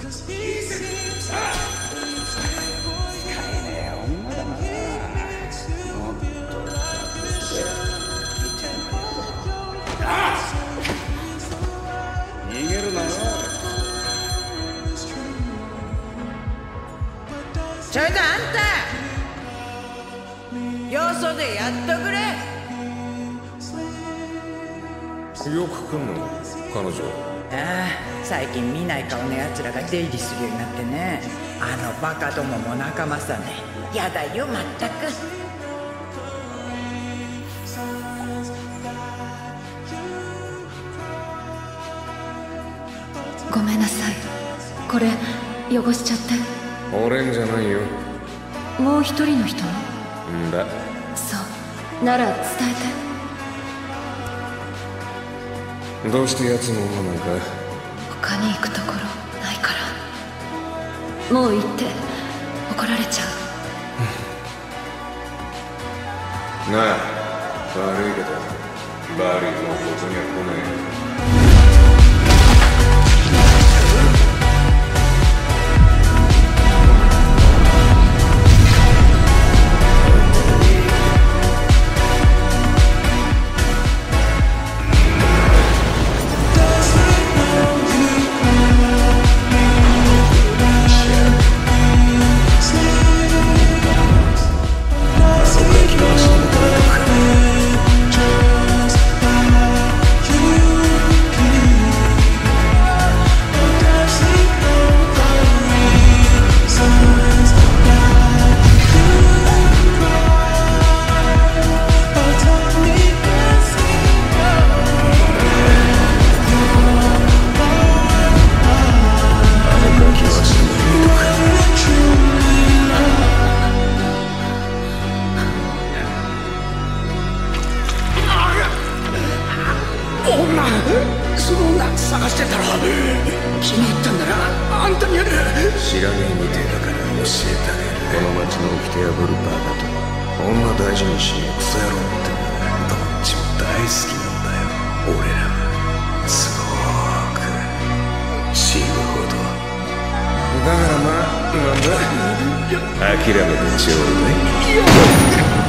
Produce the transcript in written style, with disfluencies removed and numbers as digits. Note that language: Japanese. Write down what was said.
女だな。もっと逃げるなよ。 ちょいとあんた、よそでやっとくれ。 よく来んの彼女。 ああ、最近見ない顔のやつらが出入りするようになってね。あのバカどもも仲間さね。やだよまったく。 ごめんなさい、これ汚しちゃって。 俺んじゃないよ。 もう一人の人の？ んだ。 そうなら伝えて。 どうして奴の女なんか。 他に行くところないから。もう行って怒られちゃう。 なあ、悪いけどバーリーのことには来ねえ。 その女探してたら気に入ったんならあんたにやる。 知らねえみてえだから教えてあげる。この町の掟破るバカと女大事にしねえクソ野郎ってどっちも大好きなんだよ。俺らはすごく死ぬほど。だからまあなんだ諦めてちょうだい。